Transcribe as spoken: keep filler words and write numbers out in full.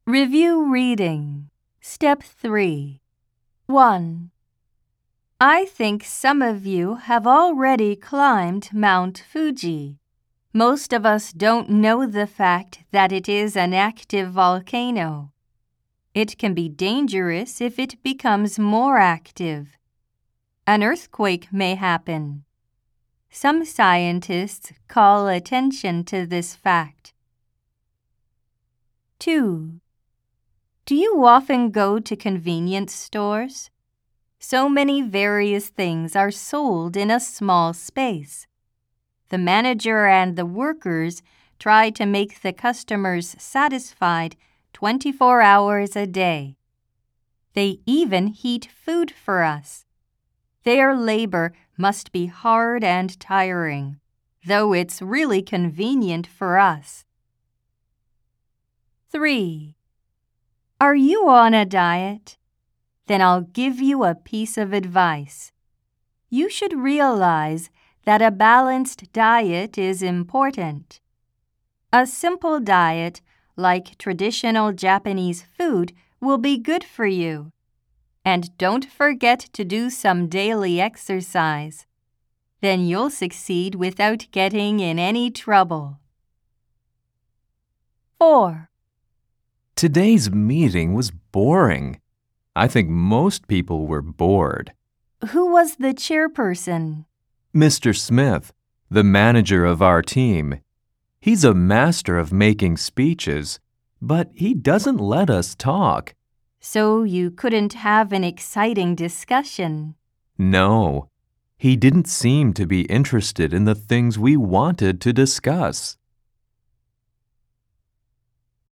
Review reading. Step three. one. I think some of you have already climbed Mount Fuji. Most of us don't know the fact that it is an active volcano. It can be dangerous if it becomes more active. An earthquake may happen. Some scientists call attention to this fact. two. Do you often go to convenience stores? So many various things are sold in a small space. The manager and the workers try to make the customers satisfied twenty-four hours a day. They even heat food for us. Their labor must be hard and tiring, though it's really convenient for us. three. Are you on a diet? Then I'll give you a piece of advice. You should realize that a balanced diet is important. A simple diet, like traditional Japanese food, will be good for you. And don't forget to do some daily exercise. Then you'll succeed without getting in any trouble. four. Today's meeting was boring. I think most people were bored. Who was the chairperson? Mister Smith, the manager of our team. He's a master of making speeches, but he doesn't let us talk. So you couldn't have an exciting discussion. No, he didn't seem to be interested in the things we wanted to discuss.